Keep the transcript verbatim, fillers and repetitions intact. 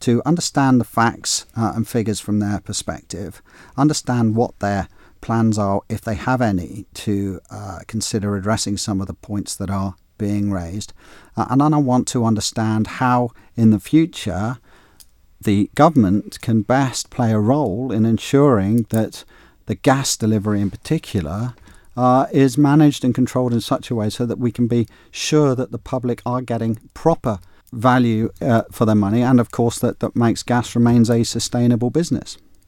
to understand the facts uh, and figures from their perspective, understand what their plans are, if they have any, to uh, consider addressing some of the points that are being raised. Uh, and then I want to understand how in the future the government can best play a role in ensuring that the gas delivery in particular uh, is managed and controlled in such a way so that we can be sure that the public are getting proper value uh, for their money, and of course that, that makes gas remains a sustainable business.